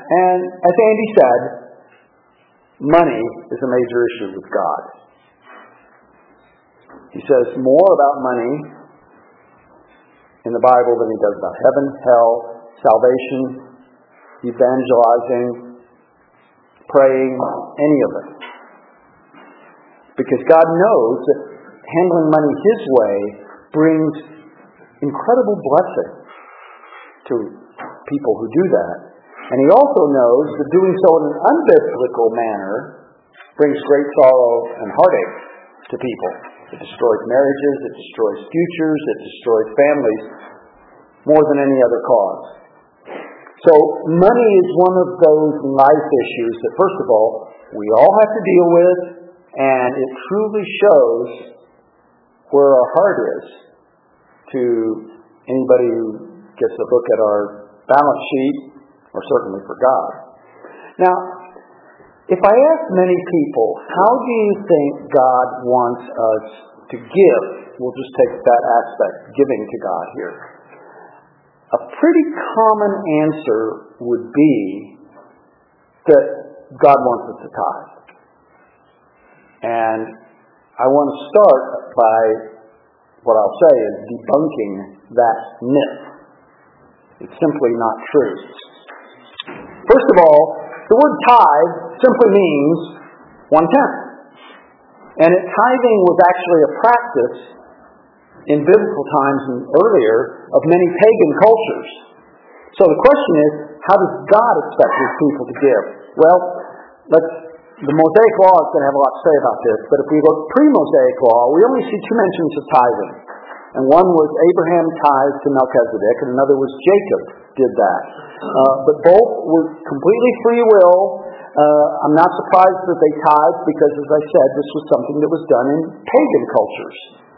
And as Andy said, money is a major issue with God. He says more about money in the Bible than he does about heaven, hell, salvation, evangelizing, praying, any of it. Because God knows that handling money His way brings incredible blessing to people who do that. And He also knows that doing so in an unbiblical manner brings great sorrow and heartache to people. It destroys marriages, it destroys futures, it destroys families more than any other cause. So money is one of those life issues that, first of all, we all have to deal with, and it truly shows where our heart is to anybody who gets a look at our balance sheet, or certainly for God. Now, if I ask many people, how do you think God wants us to give? We'll just take that aspect, giving to God here. A pretty common answer would be that God wants us to tithe. And I want to start by what I'll say is debunking that myth. It's simply not true. First of all, the word tithe simply means 1/10. And tithing was actually a practice in biblical times and earlier of many pagan cultures. So the question is, how does God expect His people to give? Well, the Mosaic Law is going to have a lot to say about this, but if we look pre-Mosaic Law, we only see two mentions of tithing. And one was Abraham tithed to Melchizedek, and another was Jacob did that. But both were completely free will. I'm not surprised that they tithed because, as I said, this was something that was done in pagan cultures.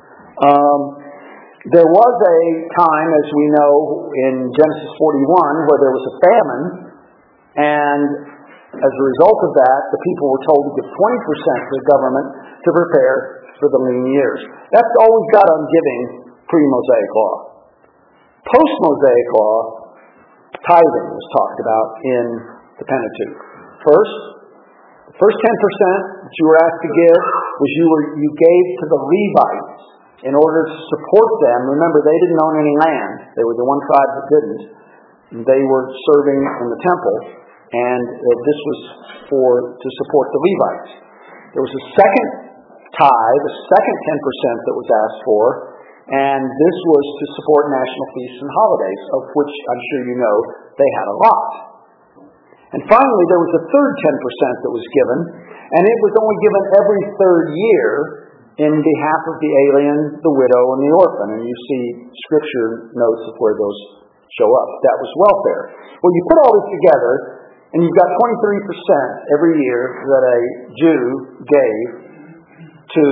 There was a time, as we know, in Genesis 41, where there was a famine, and as a result of that, the people were told to give 20% to the government to prepare for the lean years. That's all we've got on giving pre-Mosaic Law. Post-Mosaic Law, tithing was talked about in the Pentateuch. The first 10% that you were asked to give was you gave to the Levites in order to support them. Remember, they didn't own any land. They were the one tribe that didn't. They were serving in the temple, and this was to support the Levites. There was a second tithe, the second 10% that was asked for, and this was to support national feasts and holidays, of which I'm sure you know they had a lot. And finally, there was a third 10% that was given, and it was only given every third year in behalf of the alien, the widow, and the orphan. And you see Scripture notes of where those show up. That was welfare. Well, you put all this together, and you've got 23% every year that a Jew gave to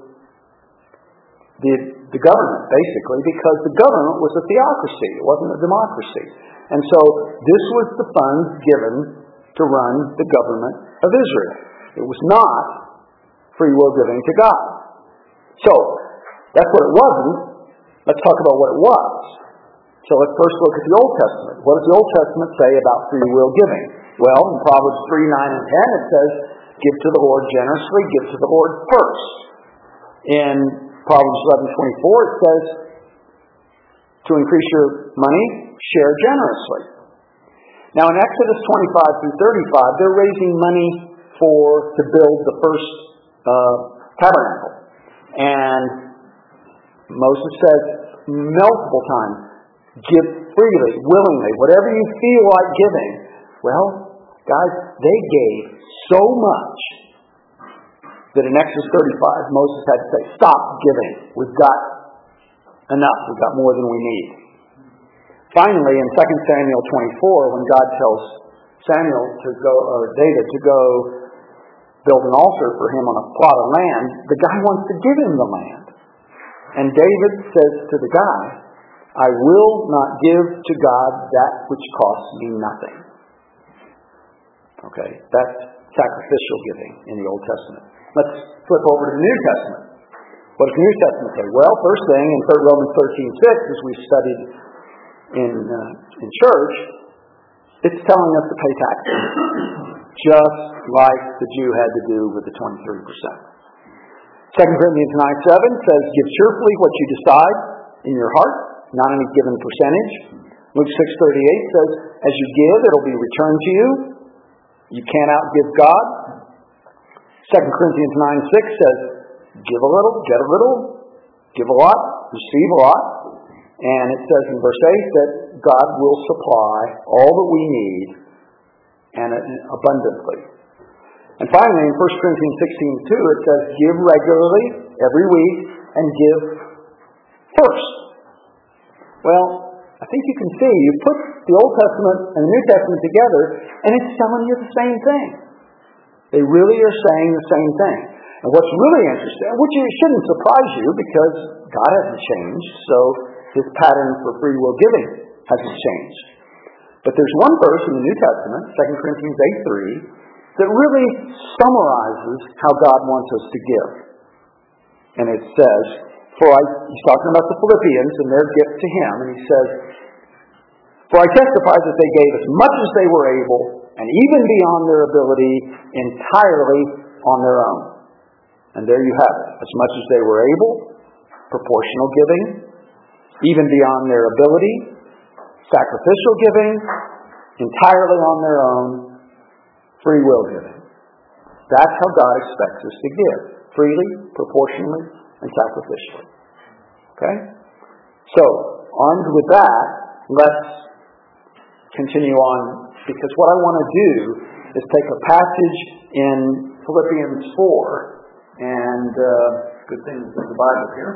the government, basically, because the government was a theocracy. It wasn't a democracy. And so this was the funds given to run the government of Israel. It was not free will giving to God. So that's what it wasn't. Let's talk about what it was. So let's first look at the Old Testament. What does the Old Testament say about free will giving? Well, in Proverbs 3, 9, and 10 it says, give to the Lord generously, give to the Lord first. In Proverbs 11:24 it says, to increase your money, share generously. Now in Exodus 25 through 35, they're raising money to build the first tabernacle. And Moses says multiple times, give freely, willingly, whatever you feel like giving. Well, guys, they gave so much that in Exodus 35, Moses had to say, stop giving. We've got enough. We've got more than we need. Finally, in 2 Samuel 24, when God tells David to go build an altar for him on a plot of land, the guy wants to give him the land. And David says to the guy, I will not give to God that which costs me nothing. Okay, that's sacrificial giving in the Old Testament. Let's flip over to the New Testament. What does the New Testament say? Well, first thing, in Romans 13:6, as we studied in church, It's telling us to pay taxes, just like the Jew had to do with the 23%. 2 Corinthians 9:7 says, give cheerfully what you decide in your heart, not any given percentage. Luke 6:38 says, as you give, it'll be returned to you. You can't outgive God. 2 Corinthians 9:6 says, give a little, get a little, give a lot, receive a lot. And it says in verse 8 that God will supply all that we need and abundantly. And finally, in 1 Corinthians 16:2, it says, give regularly, every week, and give first. Well, I think you can see, you put the Old Testament and the New Testament together, and it's telling you the same thing. They really are saying the same thing. And what's really interesting, which shouldn't surprise you because God hasn't changed, so his pattern for free will giving hasn't changed. But there's one verse in the New Testament, 2 Corinthians 8:3, that really summarizes how God wants us to give. And it says, he's talking about the Philippians and their gift to him, and he says, for I testify that they gave as much as they were able, and even beyond their ability, entirely on their own. And there you have it. As much as they were able, proportional giving, even beyond their ability, sacrificial giving, entirely on their own, free will giving. That's how God expects us to give. Freely, proportionally, and sacrificially. Okay? So, armed with that, let's continue on, because what I want to do is take a passage in Philippians 4, and good thing there's the Bible here.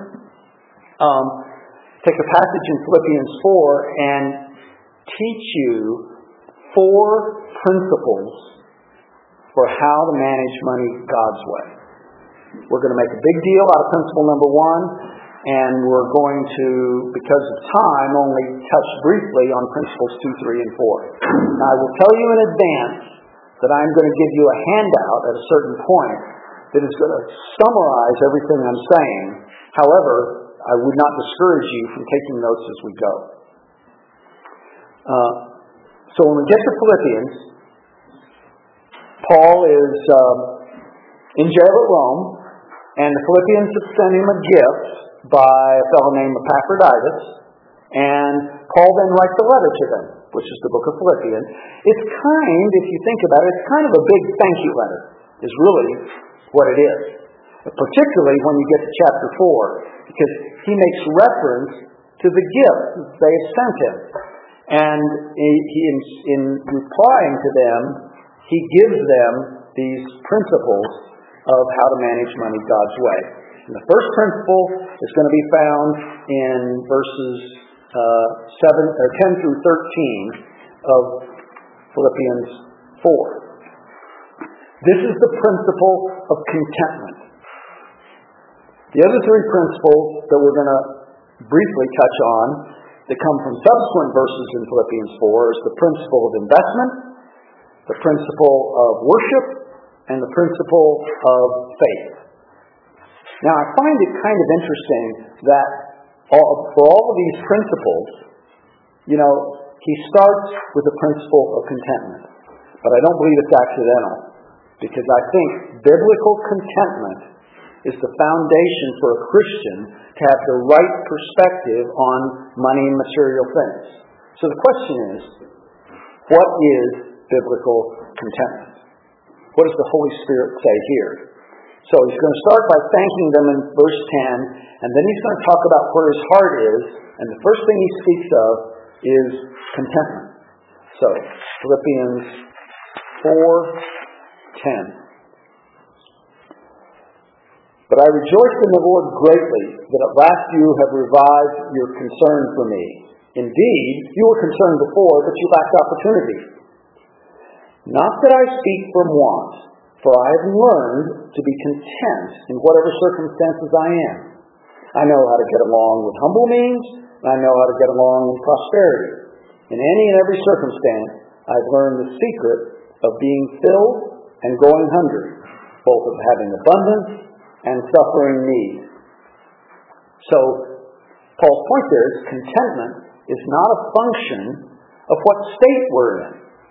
Take a passage in Philippians 4 and teach you 4 principles for how to manage money God's way. We're going to make a big deal out of principle number 1, and we're going to, because of time, only touch briefly on principles 2, 3, and 4. Now, I will tell you in advance that I'm going to give you a handout at a certain point that is going to summarize everything I'm saying. However, I would not discourage you from taking notes as we go. So when we get to Philippians, Paul is in jail at Rome, and the Philippians have sent him a gift by a fellow named Epaphroditus, and Paul then writes a letter to them, which is the book of Philippians. It's kind, if you think about it, it's kind of a big thank you letter, is really what it is. Particularly when you get to chapter 4, because he makes reference to the gift that they have sent him. And he, in replying to them, he gives them these principles of how to manage money God's way. And the first principle is going to be found in verses 10 through 13 of Philippians 4. This is the principle of contentment. The other 3 principles that we're going to briefly touch on that come from subsequent verses in Philippians 4 is the principle of investment, the principle of worship, and the principle of faith. Now, I find it kind of interesting that for all of these principles, he starts with the principle of contentment. But I don't believe it's accidental, because I think biblical contentment is the foundation for a Christian to have the right perspective on money and material things. So the question is, what is biblical contentment? What does the Holy Spirit say here? So he's going to start by thanking them in verse 10, and then he's going to talk about where his heart is, and the first thing he speaks of is contentment. So, Philippians 4:10. But I rejoice in the Lord greatly that at last you have revived your concern for me. Indeed, you were concerned before, but you lacked opportunity. Not that I speak from want, for I have learned to be content in whatever circumstances I am. I know how to get along with humble means, and I know how to get along with prosperity. In any and every circumstance, I've learned the secret of being filled and going hungry, both of having abundance and suffering need. So, Paul's point there is contentment is not a function of what state we're in.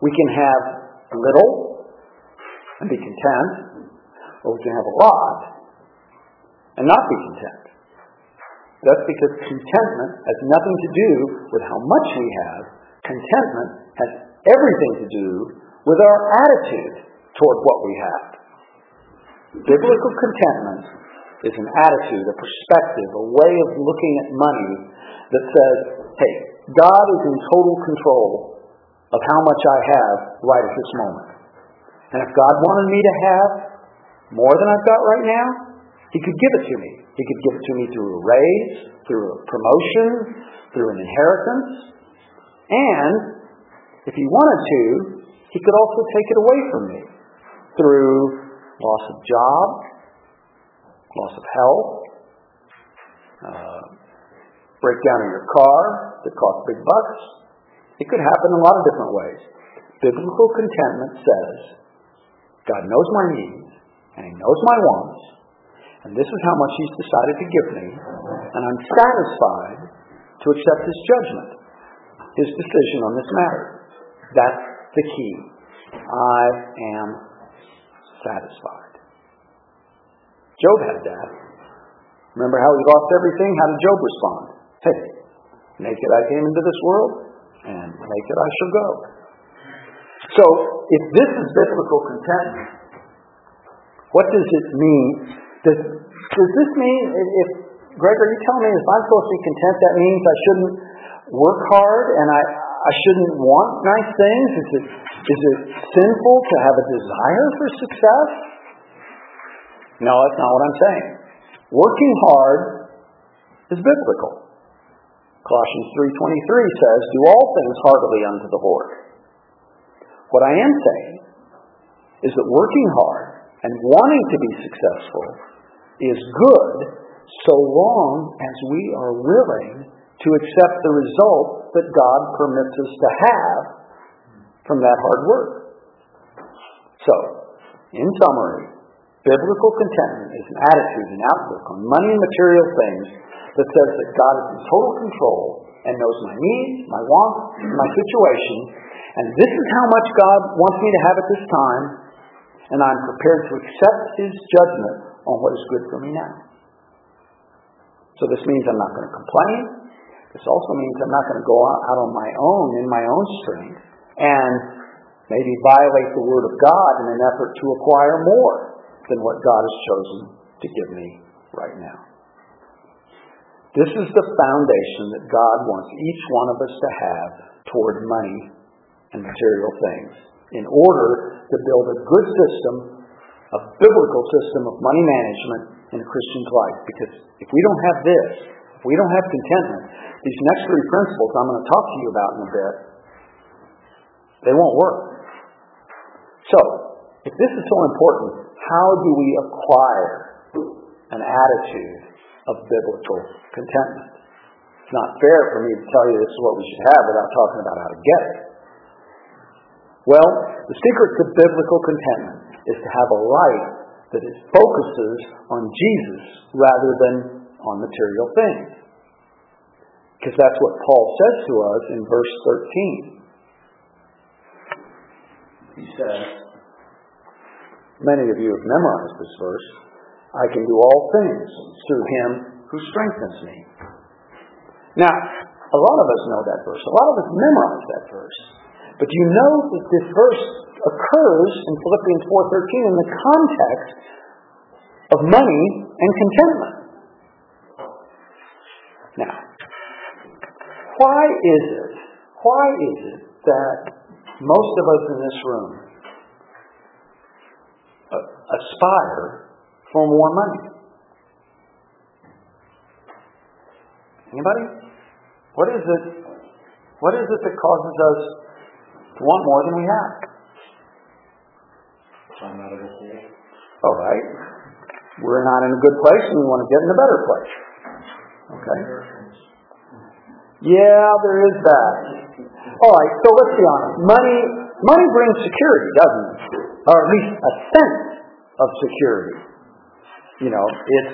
We can have little and be content, or we can have a lot and not be content. That's because contentment has nothing to do with how much we have. Contentment has everything to do with our attitude toward what we have. Biblical contentment is an attitude, a perspective, a way of looking at money that says, hey, God is in total control of how much I have right at this moment. And if God wanted me to have more than I've got right now, He could give it to me. He could give it to me through a raise, through a promotion, through an inheritance. And if He wanted to, He could also take it away from me through loss of job, loss of health, breakdown in your car that costs big bucks. It could happen in a lot of different ways. Biblical contentment says, God knows my needs, and He knows my wants, and this is how much He's decided to give me, and I'm satisfied to accept His judgment, His decision on this matter. That's the key. I am satisfied. Job had that. Remember how he lost everything? How did Job respond? Hey, naked I came into this world, and naked I shall go. So, if this is biblical contentment, what does it mean? Does this mean, if Greg, are you telling me if I'm supposed to be content, that means I shouldn't work hard and I shouldn't want nice things? Is it sinful to have a desire for success? No, that's not what I'm saying. Working hard is biblical. Colossians 3:23 says, do all things heartily unto the Lord. What I am saying is that working hard and wanting to be successful is good so long as we are willing to accept the result that God permits us to have from that hard work. So, in summary, biblical contentment is an attitude, an outlook on money and material things that says that God is in total control and knows my needs, my wants, my situation, and this is how much God wants me to have at this time, and I'm prepared to accept His judgment on what is good for me now. So this means I'm not going to complain. This also means I'm not going to go out on my own, in my own strength, and maybe violate the Word of God in an effort to acquire more than what God has chosen to give me right now. This is the foundation that God wants each one of us to have toward money and material things in order to build a good system, a biblical system of money management in a Christian's life. Because if we don't have this, if we don't have contentment, these next three principles I'm going to talk to you about in a bit, they won't work. So, if this is so important, how do we acquire an attitude of biblical contentment? It's not fair for me to tell you this is what we should have without talking about how to get it. Well, the secret to biblical contentment is to have a life that focuses on Jesus rather than on material things. Because that's what Paul says to us in verse 13. He says, many of you have memorized this verse, I can do all things through Him who strengthens me. Now, a lot of us know that verse. A lot of us memorize that verse. But you know that this verse occurs in Philippians 4:13 in the context of money and contentment. Now, why is it that most of us in this room aspire for more money? Anybody? What is it that causes us to want more than we have? Climb out of the hole. All right. We're not in a good place and we want to get in a better place. Okay. Yeah, there is that. All right, so let's be honest. Money brings security, doesn't it? Or at least a sense of security. You know, it's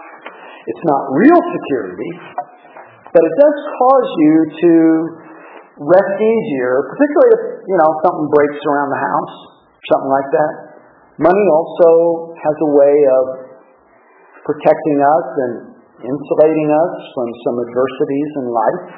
not real security, but it does cause you to rest easier, particularly if, something breaks around the house, something like that. Money also has a way of protecting us and insulating us from some adversities in life.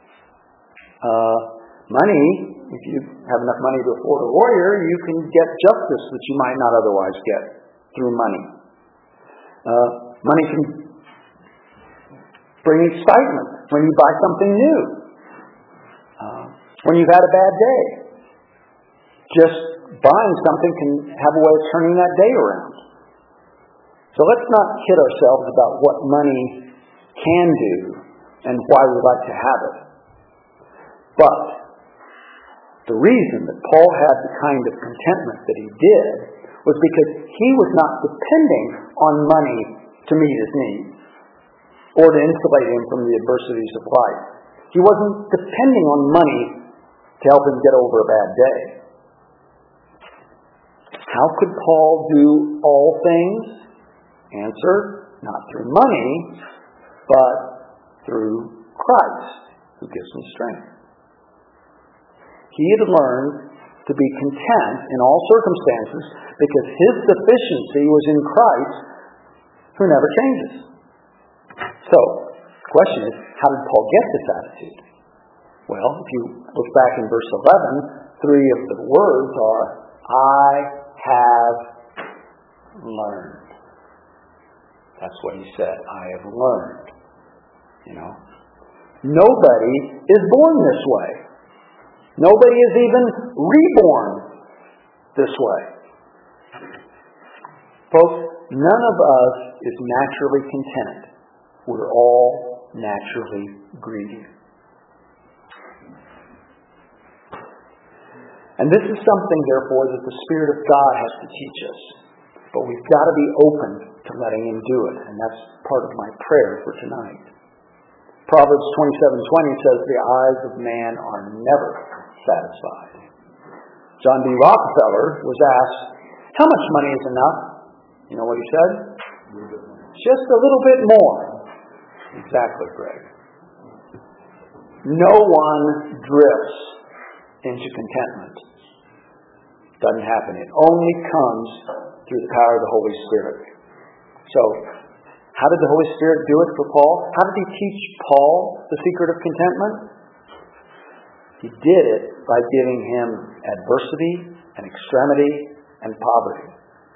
Money, if you have enough money to afford a lawyer, you can get justice that you might not otherwise get through money. Money can bring excitement when you buy something new. When you've had a bad day, just buying something can have a way of turning that day around. So let's not kid ourselves about what money can do and why we like to have it. But the reason that Paul had the kind of contentment that he did was because he was not depending on money to meet his needs or to insulate him from the adversities of life. He wasn't depending on money to help him get over a bad day. How could Paul do all things? Answer, not through money, but through Christ, who gives him strength. He had learned to be content in all circumstances because his sufficiency was in Christ, who never changes. So, the question is, how did Paul get this attitude? Well, if you look back in verse 11, three of the words are, I have learned. That's what he said. I have learned. Nobody is born this way. Nobody is even reborn this way. Folks, none of us is naturally content. We're all naturally greedy. And this is something, therefore, that the Spirit of God has to teach us. But we've got to be open to letting Him do it. And that's part of my prayer for tonight. Proverbs 27:20 says, the eyes of man are never satisfied. John D. Rockefeller was asked, how much money is enough? You know what he said? Just a little bit more. Exactly, Greg. No one drifts into contentment. Doesn't happen. It only comes through the power of the Holy Spirit. So, how did the Holy Spirit do it for Paul? How did He teach Paul the secret of contentment? He did it by giving him adversity and extremity and poverty.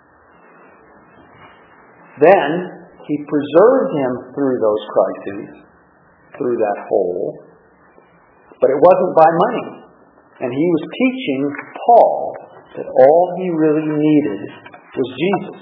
Then, He preserved him through those crises, through that hole. But it wasn't by money. And He was teaching Paul that all he really needed was Jesus.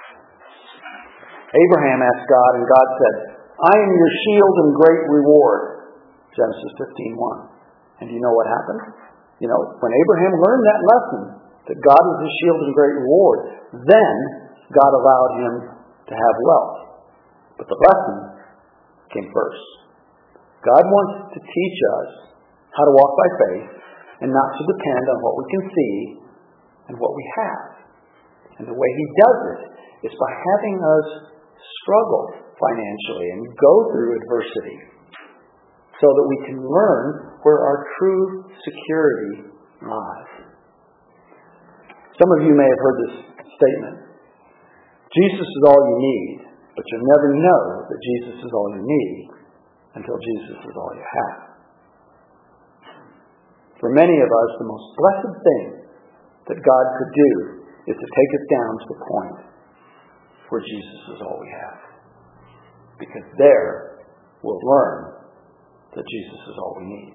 Abraham asked God, and God said, I am your shield and great reward. Genesis 15:1. And do you know what happened? When Abraham learned that lesson, that God is his shield and great reward, then God allowed him to have wealth. But the lesson came first. God wants to teach us how to walk by faith and not to depend on what we can see and what we have. And the way He does it is by having us struggle financially and go through adversity so that we can learn where our true security lies. Some of you may have heard this statement. Jesus is all you need, but you'll never know that Jesus is all you need until Jesus is all you have. For many of us, the most blessed thing that God could do is to take us down to the point where Jesus is all we have. Because there we'll learn that Jesus is all we need.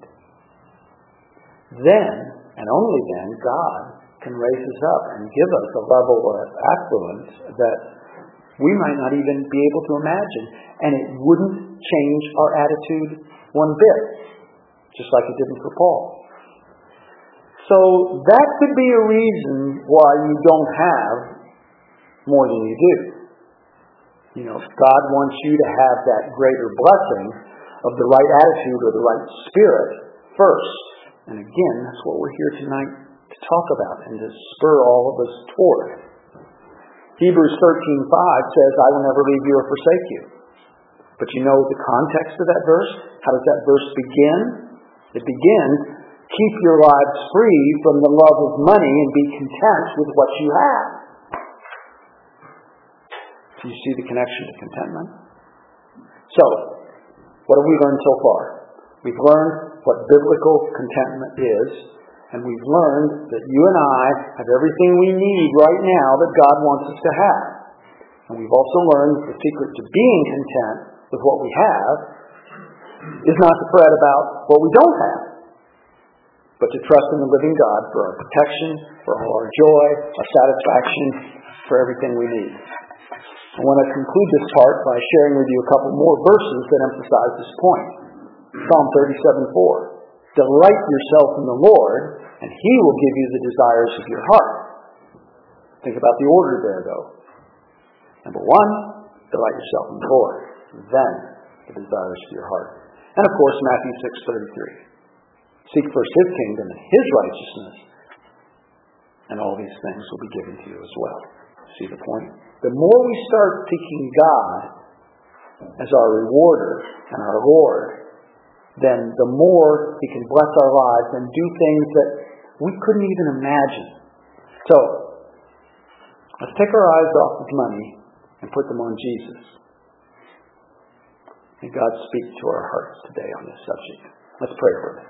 Then, and only then, God can raise us up and give us a level of affluence that we might not even be able to imagine. And it wouldn't change our attitude one bit, just like it didn't for Paul. So that could be a reason why you don't have more than you do. God wants you to have that greater blessing of the right attitude or the right spirit first. And again, that's what we're here tonight to talk about and to spur all of us toward. Hebrews 13:5 says, I will never leave you or forsake you. But you know the context of that verse? How does that verse begin? It begins, Keep your lives free from the love of money and be content with what you have. Do you see the connection to contentment? So, what have we learned so far? We've learned what biblical contentment is, and we've learned that you and I have everything we need right now that God wants us to have. And we've also learned that the secret to being content with what we have is not to fret about what we don't have, but to trust in the living God for our protection, for all our joy, our satisfaction, for everything we need. I want to conclude this part by sharing with you a couple more verses that emphasize this point. Psalm 37:4. Delight yourself in the Lord, and He will give you the desires of your heart. Think about the order there, though. Number one, delight yourself in the Lord. Then, the desires of your heart. And of course, Matthew 6:33. Seek first His kingdom and His righteousness, and all these things will be given to you as well. See the point? The more we start seeking God as our rewarder and our Lord, then the more He can bless our lives and do things that we couldn't even imagine. So, let's take our eyes off of money and put them on Jesus. May God speak to our hearts today on this subject. Let's pray for a minute.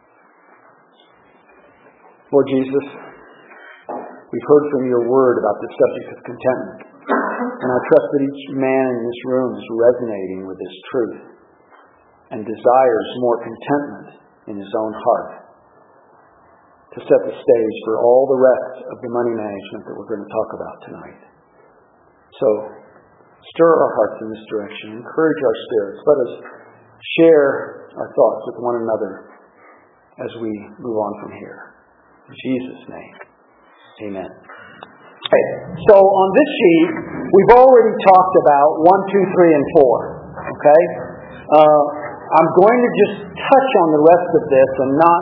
Lord Jesus, we've heard from your word about the subject of contentment. And I trust that each man in this room is resonating with this truth and desires more contentment in his own heart to set the stage for all the rest of the money management that we're going to talk about tonight. So, stir our hearts in this direction. Encourage our spirits. Let us share our thoughts with one another as we move on from here. In Jesus' name, amen. Okay, so on this sheet, we've already talked about 1, 2, 3, and 4. Okay? I'm going to just touch on the rest of this and not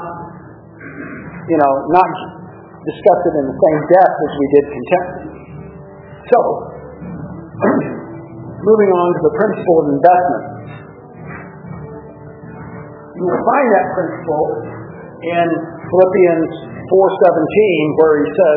discuss it in the same depth as we did contentment. So, moving on to the principle of investment. You will find that principle in Philippians 4:17, where he says,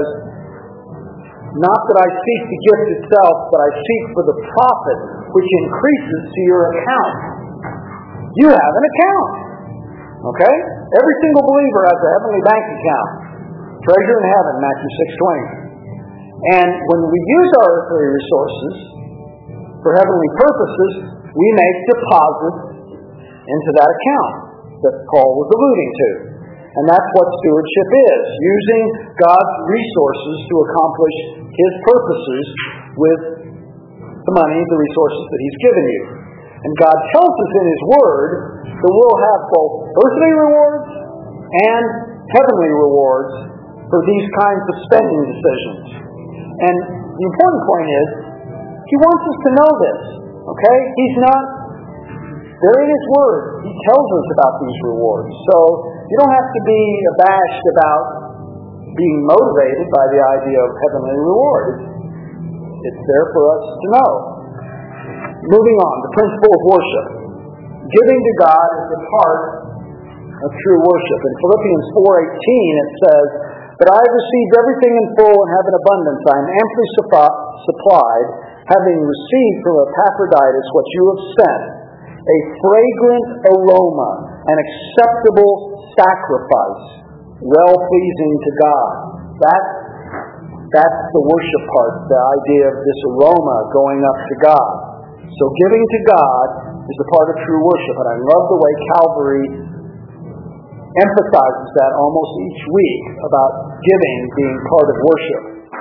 not that I seek the gift itself, but I seek for the profit which increases to your account. You have an account. Okay? Every single believer has a heavenly bank account. Treasure in heaven, Matthew 6:20. And when we use our earthly resources for heavenly purposes, we make deposits into that account that Paul was alluding to. And that's what stewardship is, using God's resources to accomplish His purposes with the money, the resources that He's given you. And God tells us in His Word that we'll have both earthly rewards and heavenly rewards for these kinds of spending decisions. And the important point is, He wants us to know this. Okay? He's not... There in His Word, He tells us about these rewards. So, you don't have to be abashed about being motivated by the idea of heavenly reward. It's there for us to know. Moving on, the principle of worship. Giving to God is the part of true worship. In Philippians 4:18 it says, but I have received everything in full and have an abundance. I am amply supplied, having received from Epaphroditus what you have sent, a fragrant aroma, an acceptable sacrifice, well-pleasing to God. That's the worship part, the idea of this aroma going up to God. So giving to God is a part of true worship. And I love the way Calvary emphasizes that almost each week about giving being part of worship.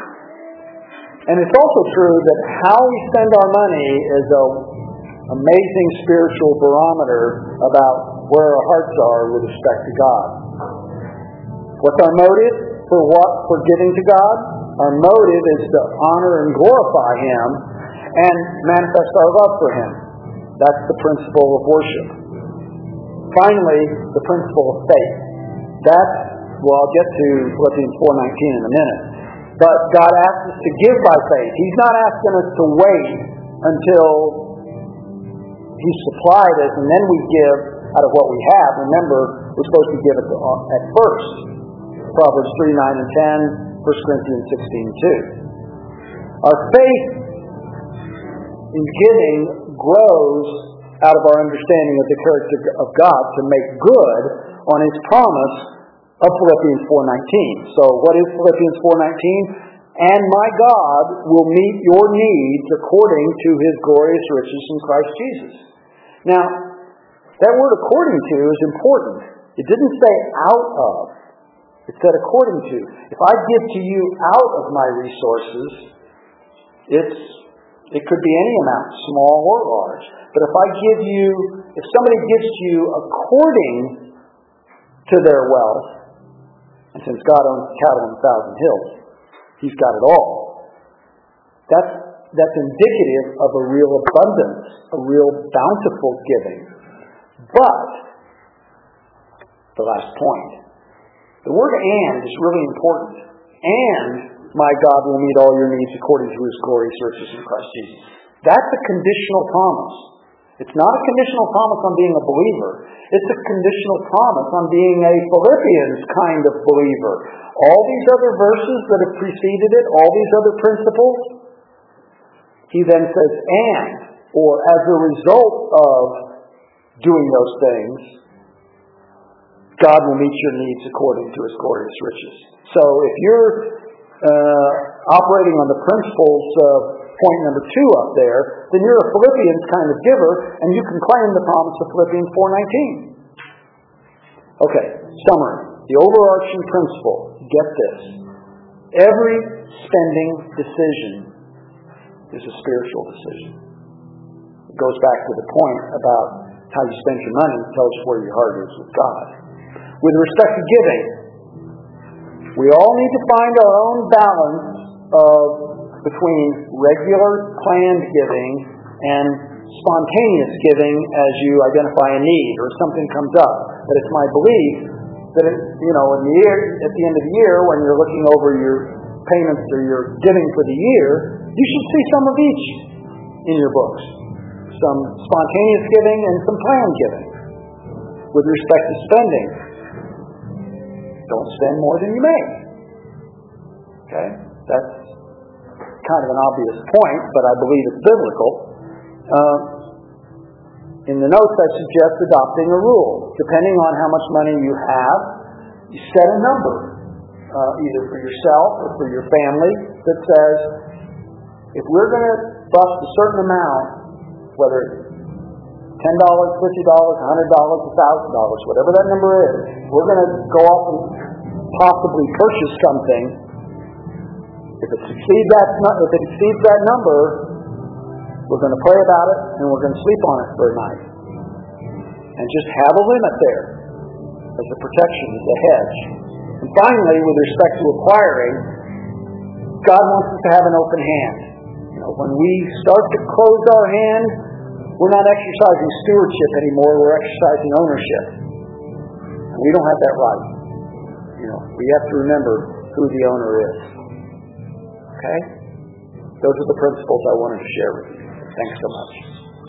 And it's also true that how we spend our money is an amazing spiritual barometer about where our hearts are with respect to God. What's our motive for giving to God? Our motive is to honor and glorify Him and manifest our love for Him. That's the principle of worship. Finally, the principle of faith. I'll get to Philippians 4:19 in a minute. But God asks us to give by faith. He's not asking us to wait until He's supplied us and then we give out of what we have. Remember, we're supposed to give it at first. Proverbs 3, 9, and 10, 1 Corinthians 16, 2. Our faith in giving grows out of our understanding of the character of God to make good on His promise of Philippians 4:19. So what is Philippians 4:19? And my God will meet your needs according to His glorious riches in Christ Jesus. Now, that word according to is important. It didn't say out of. It said according to. If I give to you out of my resources, it could be any amount, small or large. But if somebody gives to you according to their wealth, and since God owns cattle on 1,000 hills, He's got it all. That's indicative of a real abundance, a real bountiful giving. But, the last point, the word and is really important. And my God will meet all your needs according to His glorious riches in Christ Jesus. That's a conditional promise. It's not a conditional promise on being a believer. It's a conditional promise on being a Philippians kind of believer. All these other verses that have preceded it, all these other principles, he then says, and, or as a result of doing those things, God will meet your needs according to His glorious riches. So if you're operating on the principles of point number 2 up there, then you're a Philippians kind of giver, and you can claim the promise of Philippians 4:19. Okay, summary. The overarching principle, get this. Every spending decision is a spiritual decision. It goes back to the point about how you spend your money. It tells you where your heart is with God. With respect to giving, we all need to find our own balance between regular planned giving and spontaneous giving as you identify a need or something comes up. But it's my belief that at the end of the year, when you're looking over your payments or your giving for the year, you should see some of each in your books. Some spontaneous giving and some planned giving. With respect to spending, don't spend more than you make. Okay? That's kind of an obvious point, but I believe it's biblical. In the notes, I suggest adopting a rule. Depending on how much money you have, you set a number, either for yourself or for your family, that says, if we're going to bust a certain amount, whether it's $10, $50, $100, $1,000, whatever that number is, we're going to go off and possibly purchase something. If it exceeds that number, we're going to pray about it and we're going to sleep on it for a night. And just have a limit there as a protection, as a hedge. And finally, with respect to acquiring, God wants us to have an open hand. When we start to close our hand, we're not exercising stewardship anymore, we're exercising ownership. And we don't have that right. We have to remember who the owner is. Okay? Those are the principles I wanted to share with you. Thanks so much.